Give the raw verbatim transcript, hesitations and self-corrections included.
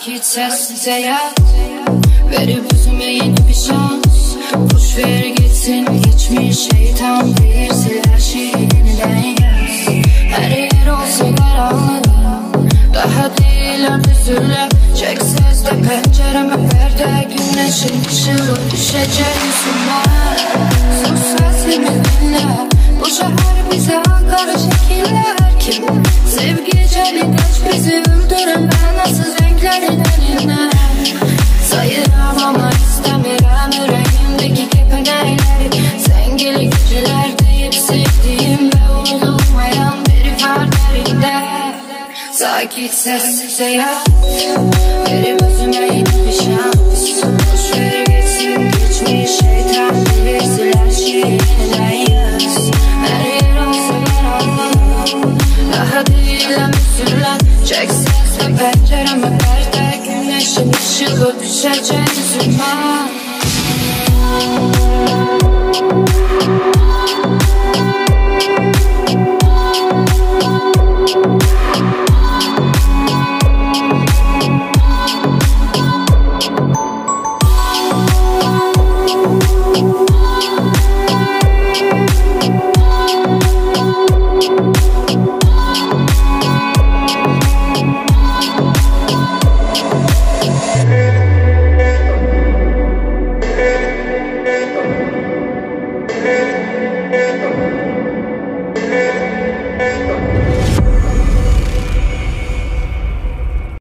Sakit sessize yat, verip özüme yeni bir şans. Boş ver gitsin geçmiş, şeytan değilse her şeyi yeniden yaz. Her yer olsa karanlık, daha değil örtüsüyle. Çek ses de pencereme perde, güneşin ışığı düşecek yüzüme. Sus sesimi dinle, bu şehir bize akar şekiller. Kim sevgi celi kaç bizi öldüren benasız renklerin eline. Sayıram ama istemiyorum yüreğimdeki kepenekleri. Sen geli gecelerde hep sevdiğim ve unutulmayan biri var derinde. Sakit sessize yat, verip özüme yeni bir şans. Boş ver geçsin geçmiş, şeytan bilirsin her şeyi yeniden yaz. Her yer olsa karanlık, daha değilim üzülen. Çek sesle pencereme perde, güneşin ışığı düşecek yüzüme.